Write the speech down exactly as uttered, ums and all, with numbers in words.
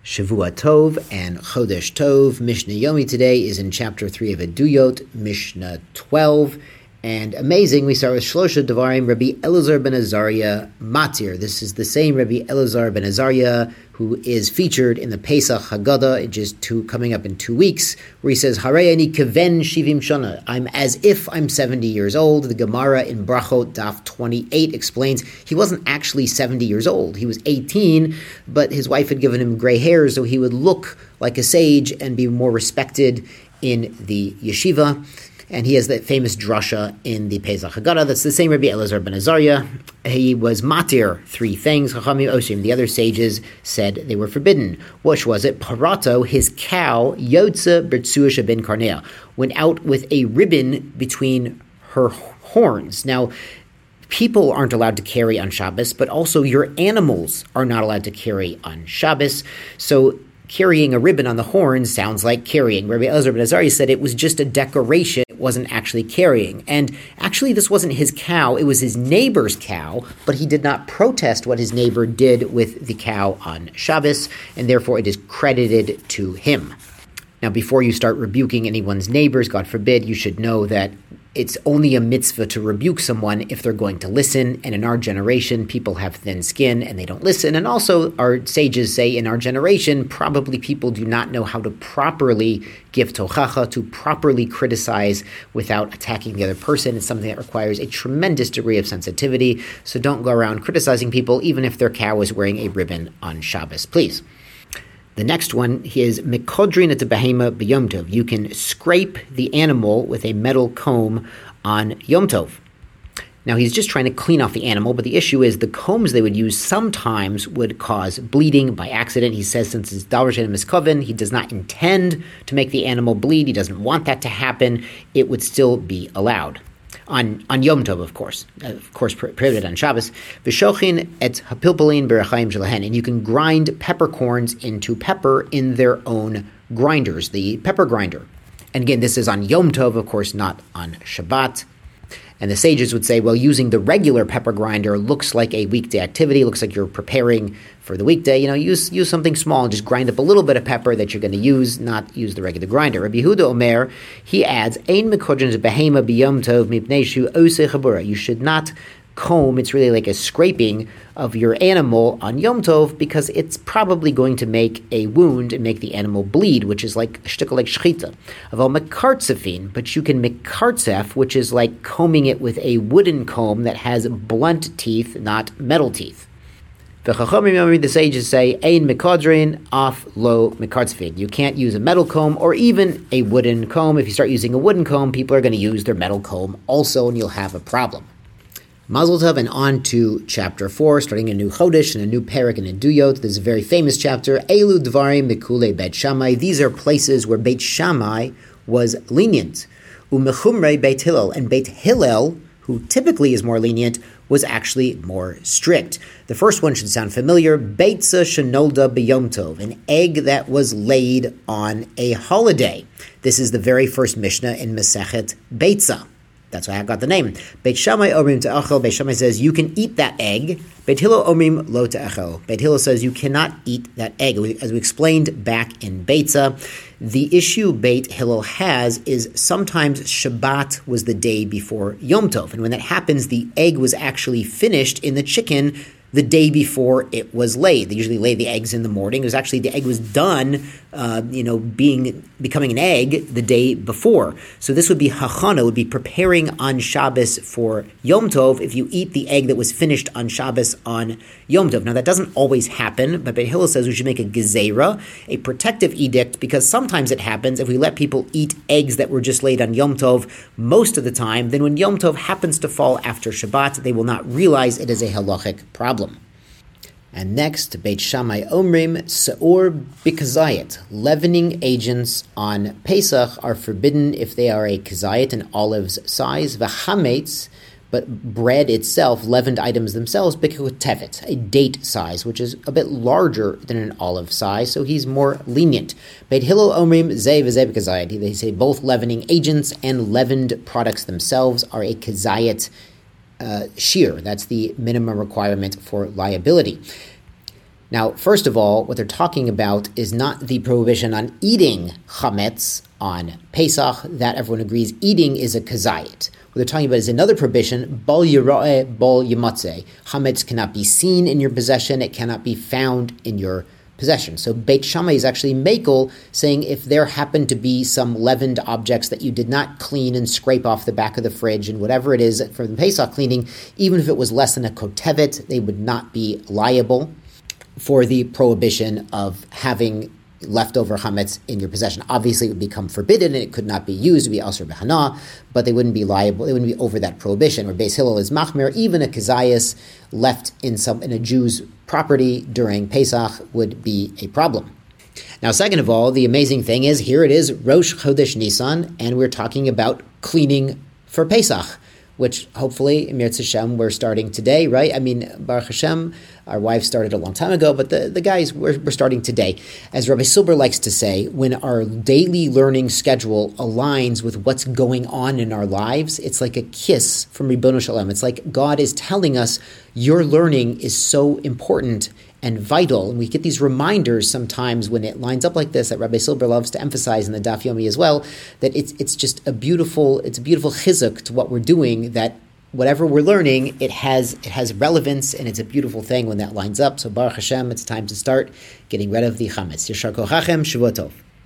Shavua Tov and Chodesh Tov. Mishnah Yomi today is in chapter three of Eduyot, Mishnah twelve. And amazing, we start with Shlosha Devarim, Rabbi Elazar ben Azariah Matir. This is the same Rabbi Elazar ben Azariah who is featured in the Pesach Haggadah, just two, coming up in two weeks, where he says, Harei ani keven shivim shana. I'm as if I'm seventy years old. The Gemara in Brachot, Daf twenty-eight, explains he wasn't actually seventy years old. He was eighteen, but his wife had given him gray hair, so he would look like a sage and be more respected in the yeshiva. And he has that famous drasha in the Pesach Haggadah. That's the same Rabbi Elazar ben Azariah. He was matir, three things. Chachamim osim. The other sages said they were forbidden. Which was it? Parato, his cow, Yotza Bertsuasha ben Karnea, went out with a ribbon between her horns. Now, people aren't allowed to carry on Shabbos, but also your animals are not allowed to carry on Shabbos. So carrying a ribbon on the horns sounds like carrying. Rabbi Elazar ben Azariah said it was just a decoration. It wasn't actually carrying. And actually, this wasn't his cow. It was his neighbor's cow, but he did not protest what his neighbor did with the cow on Shabbos, and therefore it is credited to him. Now, before you start rebuking anyone's neighbors, God forbid, you should know that it's only a mitzvah to rebuke someone if they're going to listen. And in our generation, people have thin skin and they don't listen. And also, our sages say in our generation, probably people do not know how to properly give tochacha, to properly criticize without attacking the other person. It's something that requires a tremendous degree of sensitivity. So don't go around criticizing people, even if their cow is wearing a ribbon on Shabbos, please. The next one is Mikodrin at the Behema b'Yom Tov. You can scrape the animal with a metal comb on Yom Tov. Now, he's just trying to clean off the animal, but the issue is the combs they would use sometimes would cause bleeding by accident. He says since it's Davar She'eino Miskoven, he does not intend to make the animal bleed. He doesn't want that to happen. It would still be allowed. On, on Yom Tov, of course, of course, prohibited on Shabbos. V'shochin et hapilpulin b'rechaim shelahen, and you can grind peppercorns into pepper in their own grinders, the pepper grinder. And again, this is on Yom Tov, of course, not on Shabbat. And the sages would say, well, using the regular pepper grinder looks like a weekday activity, looks like you're preparing for the weekday. You know, use use something small and just grind up a little bit of pepper that you're going to use, not use the regular grinder. Rabbi Yehuda Omer, he adds, Ein mekodrin behema b'yom tov mipnei shu osei chabura. You should not comb, it's really like a scraping of your animal on Yom Tov because it's probably going to make a wound and make the animal bleed, which is like a shtickle like shchita. Aval mekartzefin, but you can mekartzef, which is like combing it with a wooden comb that has blunt teeth, not metal teeth. The Chachamim, the sages say, Ein mekodrin af lo mekartzefin. You can't use a metal comb or even a wooden comb. If you start using a wooden comb, people are going to use their metal comb also, and you'll have a problem. Mazel Tov, and on to chapter four, starting a new Chodesh and a new Perek and a Eduyot. This is a very famous chapter. Elu Dvarim Mikule Beit Shammai. These are places where Beit Shammai was lenient. Umechumrei Beit Hillel, and Beit Hillel, who typically is more lenient, was actually more strict. The first one should sound familiar. Beitza Shenolda B'Yom Tov, an egg that was laid on a holiday. This is the very first Mishnah in Masechet Beitza. That's why I got the name. Beit Shammai omrim te'achel. Beit Shammai says you can eat that egg. Beit Hillel omrim lo te'achel. Beit Hillel says you cannot eat that egg. As we explained back in Beitza, the issue Beit Hillel has is sometimes Shabbat was the day before Yom Tov. And when that happens, the egg was actually finished in the chicken the day before it was laid. They usually lay the eggs in the morning. It was actually, the egg was done, uh, you know, being becoming an egg the day before. So this would be hachana, would be preparing on Shabbos for Yom Tov if you eat the egg that was finished on Shabbos on Yom Tov. Now that doesn't always happen, but Beit Hillel says we should make a gezerah, a protective edict, because sometimes it happens if we let people eat eggs that were just laid on Yom Tov most of the time, then when Yom Tov happens to fall after Shabbat, they will not realize it is a halachic problem. And next, Beit Shammai Omrim, Se'or B'Kazayit. Leavening agents on Pesach are forbidden if they are a kazayit, an olive's size. V'chametz, but bread itself, leavened items themselves, B'Kotevet, a date size, which is a bit larger than an olive size, so he's more lenient. Beit Hillel Omrim, Zeh V'Zeh B'Kazayit. They say both leavening agents and leavened products themselves are a kazayit Uh, shear. That's the minimum requirement for liability. Now, first of all, what they're talking about is not the prohibition on eating chametz on Pesach. That everyone agrees eating is a kazayit. What they're talking about is another prohibition, bol yira'eh, bol yimatzeh. Chametz cannot be seen in your possession. It cannot be found in your possession. So Beit Shammai is actually makel, saying if there happened to be some leavened objects that you did not clean and scrape off the back of the fridge and whatever it is for the Pesach cleaning, even if it was less than a kotevet, they would not be liable for the prohibition of having leftover chametz in your possession. Obviously, it would become forbidden and it could not be used. It would be asur b'hana, but they wouldn't be liable. They wouldn't be over that prohibition. Or Beis Hillel is machmir. Even a kazayas left in some in a Jew's property during Pesach would be a problem. Now, second of all, the amazing thing is here it is Rosh Chodesh Nisan, and we're talking about cleaning for Pesach, which hopefully, Mirz Hashem, we're starting today, right? I mean, Baruch Hashem, our wives started a long time ago, but the, the guys, we're, we're starting today. As Rabbi Silber likes to say, when our daily learning schedule aligns with what's going on in our lives, it's like a kiss from Ribbono Shel Olam. It's like God is telling us, your learning is so important and vital. And we get these reminders sometimes when it lines up like this that Rabbi Silber loves to emphasize in the Daf Yomi as well, that it's it's just a beautiful, it's a beautiful chizuk to what we're doing, that whatever we're learning, it has it has relevance, and it's a beautiful thing when that lines up. So Baruch Hashem, it's time to start getting rid of the chametz. Yashar kochachem, Shavua Tov.